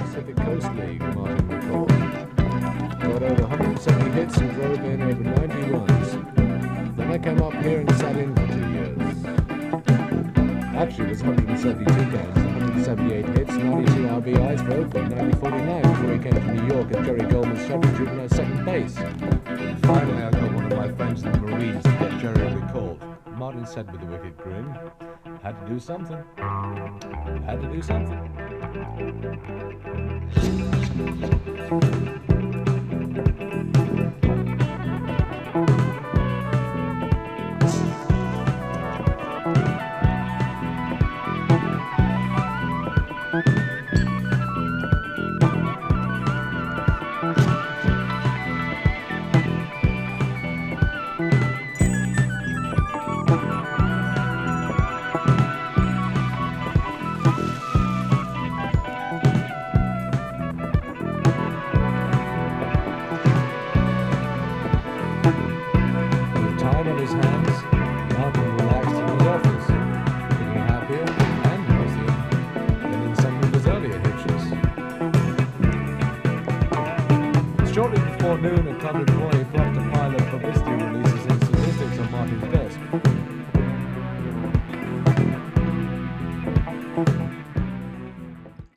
Pacific Coast League, Martin recalled. Got over 170 hits and drove in over 90 runs. Then I came up here and sat in for 2 years. Actually, it was 172 games, 178 hits, 92 RBIs for Oakland, 90-49 before he came to New York and Jerry Goldman substituted at second base. Finally, I got one of my friends in the Marines to get Jerry recalled. Martin said with a wicked grin, had to do something. Had to do something. His hands, Martin relaxed in his office, feeling happier and healthier than in some of his earlier hitches. Shortly before noon, a club in